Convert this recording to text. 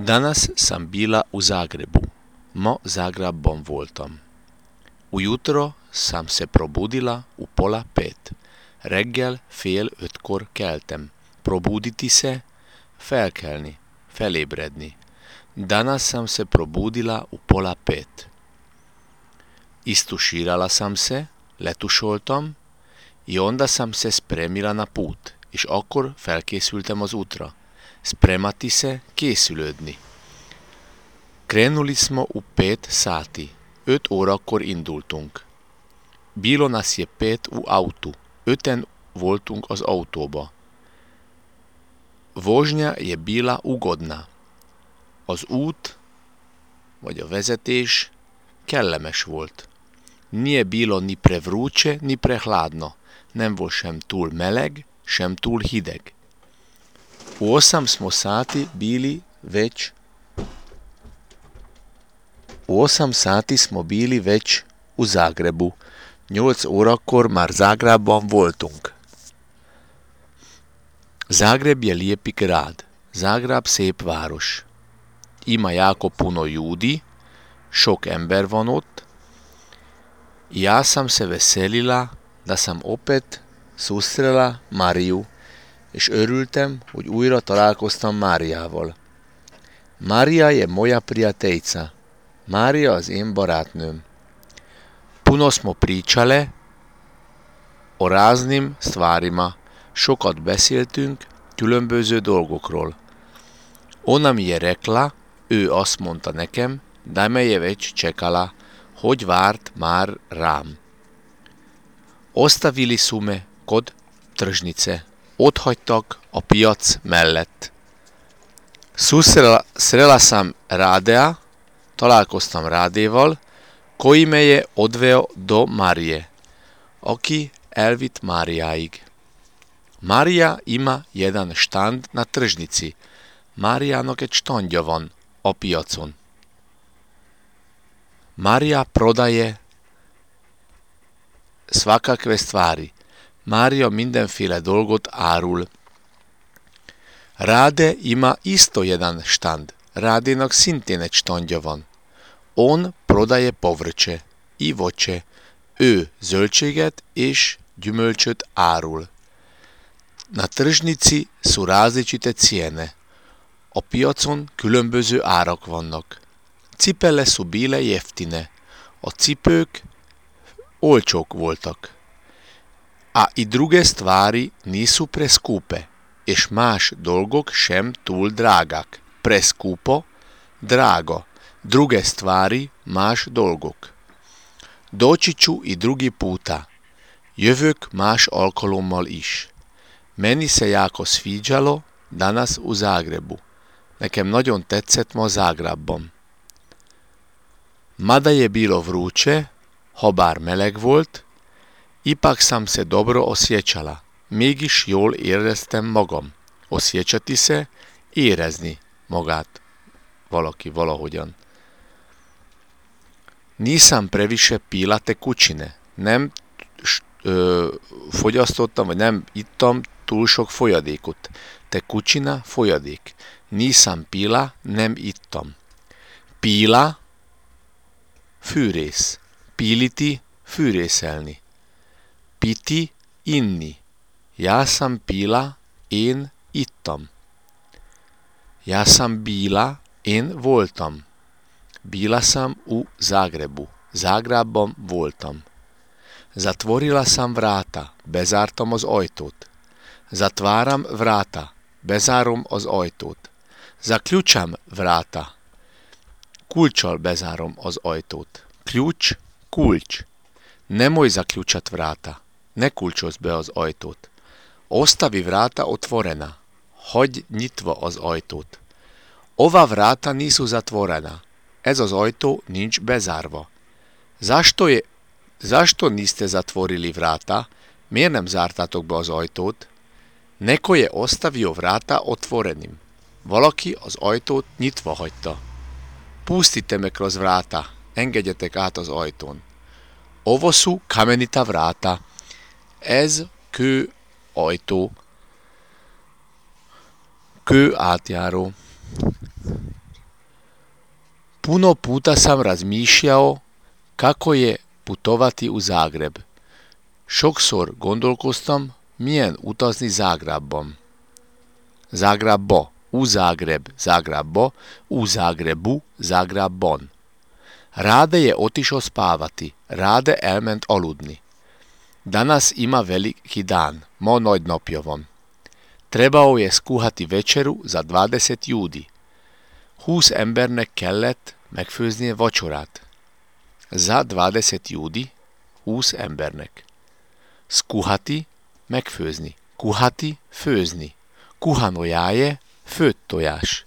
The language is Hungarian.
Danas sam bila u Zagrebu. Ma Zagrebom voltam. Ujutro sam se probudila u 4:30. Reggel 4:30-kor keltem. Probuditi se, felkelni, felébredni. Danas sam se probudila u 4:30. Istuširala sam se, letusoltam, i onda sam se spremila na pút, és akkor felkészültem az útra. Spremati se, készülődni. Krenuli smo u 5 sati. 5 órakor indultunk. Bilo nas je 5 u autu. 5-en voltunk az autóba. Vožnja je bila ugodna. Az út, vagy a vezetés kellemes volt. Nije bilo ni prevruće, ni prehladno. Nem volt sem túl meleg, sem túl hideg. U 8 smo sati bili već u Zagrebu. 8 órakor már Zágrábban voltunk. Zagreb je lijepi grad. Zágráb szép város. Ima jako puno ljudi, sok ember van ott. Ja sam se veselila da sam opet susrela Mariju, és örültem, hogy újra találkoztam Máriával. Mária je moja prijateljica. Mária az én barátnőm. Puno smo pričale o raznim stvarima. Sokat beszéltünk különböző dolgokról. Ona mi je rekla, ő azt mondta nekem, da me je već čekala, hogy várt már rám. Ostavili su me kod tržnice. Otthagytak a piac mellett. Srela sam Radea, találkoztam Rádéval, koji me je odveo do Marije, aki elvitt Máriáig. Mária ima jedan štand na tržnici. Máriának egy standja van a piacon. Mária prodaje svakakve stvari. Mária mindenféle dolgot árul. Rade ima isto jedan štand. Rádénak szintén egy standja van. On prodaje povrće i voće. Ő zöldséget és gyümölcsöt árul. Na tržnici su različite cijene. A piacon különböző árak vannak. Cipele su bile jeftine. A cipők olcsók voltak. A i druge stvari nisu preskupe, és más dolgok sem túl drágák. Preskupo, drago. Druge stvari, más dolgok. Doći ću i drugi puta. Jövök más alkalommal is. Meni se jako sviđalo danas u Zagrebu. Nekem nagyon tetszett ma Zágrábban. Mada je bilo vruće, habár meleg volt, ipak sam se dobro osjećala. Mégis jól éreztem magam. Osjećati se, érezni magát. Valaki, valahogyan. Nisam previše pila tekućine. Nem fogyasztottam, vagy nem ittam túl sok folyadékot. Tekućina, folyadék. Nisam pila, nem ittam. Pila, fűrész. Píliti, fűrészelni. Piti, inni. Ja sam pila, én ittam. Ja sam bila, én voltam. Bila sam u Zagrebu. Zágrábban voltam. Zatvorila sam vrata. Bezártam az ajtót. Zatváram vrata. Bezárom az ajtót. Zaključam vrata. Kulccsal bezárom az ajtót. Ključ, kulcs. Nemoj zaključat vrata. Ne kulcsozz be az ajtót. Ostavi vrata otvorena. Hagyj nyitva az ajtót. Ova vrata nisu zatvorena. Ez az ajtó nincs bezárva. Zašto niste zatvorili vrata? Miért nem zártátok be az ajtót? Neko je ostavio vrata otvorenim. Valaki az ajtót nyitva hagyta. Pustite me kroz vrata. Engedjetek át az ajtón. Ovo su kamenita vrata. Ez kő ajtó. Kő átjáró. Puno puta sam razmišljao kako je putovati u Zagreb. Sokszor gondolkoztam, milyen utazni Zágrábban. Zágrábba, u Zágráb, Zágrábba, u Zágrebu, Zágrábban. Rade je otišao spavati, Rade elment aludni. Danas ima veliki dan, ma nagy napja van. Trebao je skuhati večeru za 20 ljudi. 20 embernek kellett megfőznie vacsorát. Za 20 ljudi, 20 embernek. Skuhati, megfőzni. Kuhati, főzni. Kuhano jáje, főtt tojás.